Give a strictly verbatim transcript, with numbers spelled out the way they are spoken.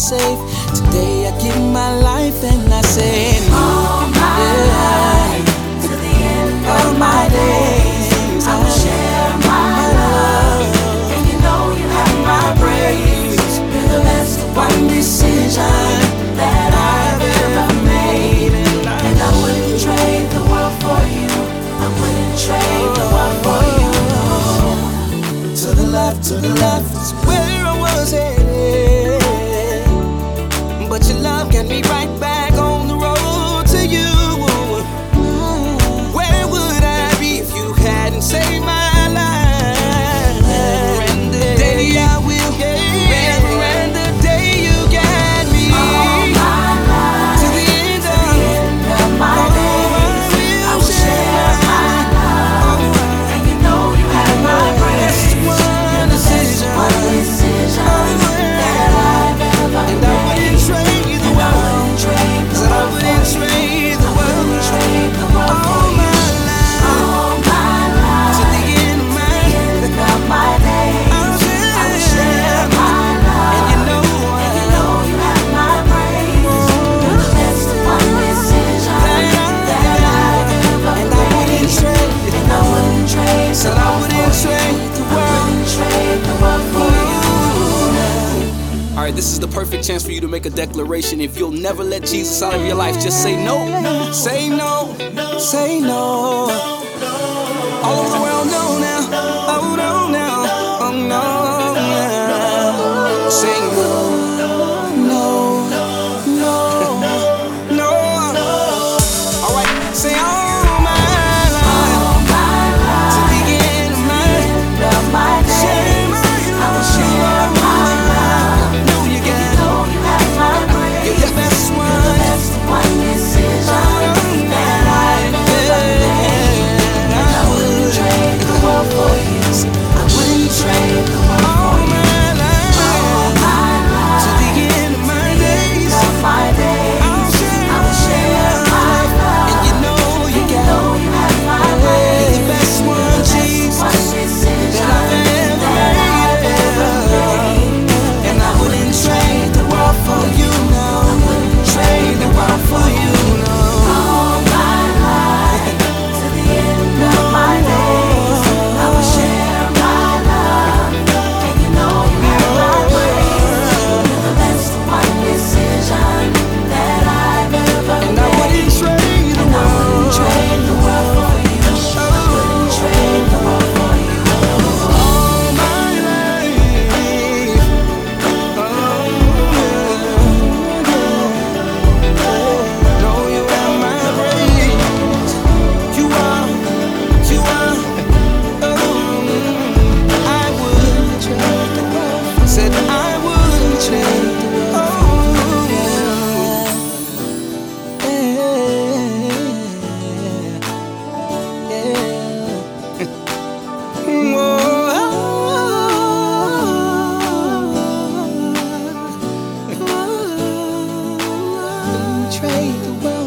safe. Today I give my life and I say all my life to the end of my days. I will share my love, and you know you have my praise. You're the best one decision that I've ever made, and I wouldn't trade the world for you. I wouldn't trade the world for you. to the left, to the left, it's where I was headed. But your love got me right back on the road to you. Where would I be if you hadn't saved my life? And the day I will, never end the day you got me. All my life To the end to the end of my days, I will share my love, and you know you have my praise. You're the best one decision that I've ever And I made. wouldn't trade the And I world. wouldn't trade the Said I world wouldn't for you. trade the I wouldn't world. trade the world for All you. my life, All my to the life, end of my end of my days, I will share my love, and you know and you know you have my praise. You're the best one decision that I've ever and I wouldn't made. trade. And I wouldn't trade the Said I world wouldn't for you. trade the I world. wouldn't trade the world for you. Alright, this is the perfect chance for you to make a declaration. If you'll never let Jesus out of your life, just say no. Say no. Say no. All over the world, no now. Oh no now. Oh no now. Say no. No. No. No. Alright, say all my life. All my life, To the end of my end of my days, I will share my love. know you You got know you have my praise. You're the best You're one. the best one decision that I've ever made. And I wouldn't trade the world for you. I wouldn't trade the world for All you. my life. All my To life, the end of my days. of my days, I will share my love. And you know you And you got know you have my praise. the best one, Jesus. One decision that I've ever that I've ever made. And I wouldn't trade the world for you, no. I wouldn't Trade the world for you, no. all my life to the end of my days. I will share my love, and you know you have my praise. You're the best one decision that I've ever And I made. wouldn't trade the And I wouldn't world. trade the world for you. I wouldn't trade the world for you. All my life. Oh, know you have my praise. You are, you are. Oh, I would trade the world. Said I would trade the world. Yeah, yeah. Whoa. Trade the world.